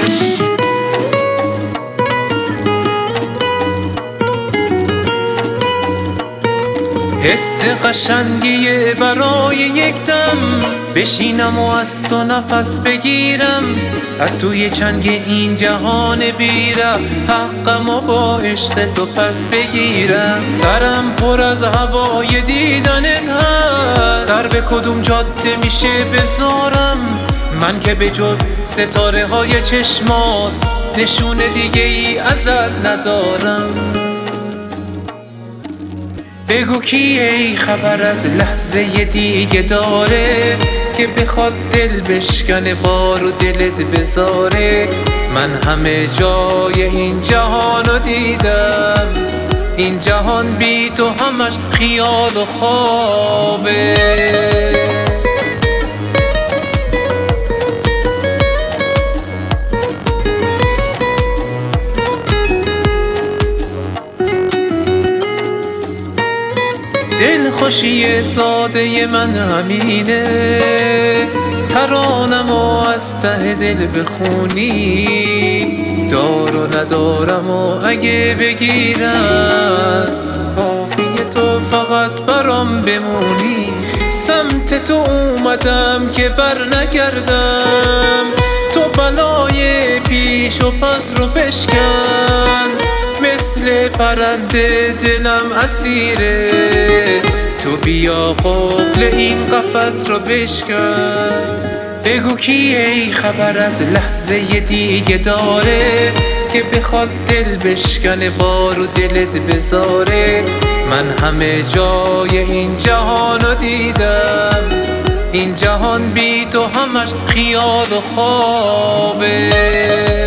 حس قشنگیه برای یک دم بشینم و از تو نفس بگیرم، از توی چنگ این جهان بیرم حقم و با عشق تو پس بگیرم. سرم پر از هوای دیدنت هست، سر به کدوم جاده میشه بذارم؟ من که به جز ستاره های چشمات نشون دیگه ای ازت ندارم. بگو کی ای خبر از لحظه دیگه داره که بخواد دل بشکنه بار و دلت بذاره. من همه جای این جهانو دیدم، این جهان بی تو همش خیال و خوابه. دل خوشی ساده من همینه، ترانم و از ته دل بخونی. دار و ندارم و اگه بگیرم کافیه تو فقط برام بمونی. سمت تو اومدم که بر نگردم، تو بلای پیش و پس رو بشکن. مثل پرنده دلم اسیره، تو بیا قفل این قفس رو بشکن. بگو کی ای خبر از لحظه دیگه داره که بخواد دل بشکنه بار و دلت بذاره. من همه جای این جهانو دیدم، این جهان بی تو همش خیال و خوابه.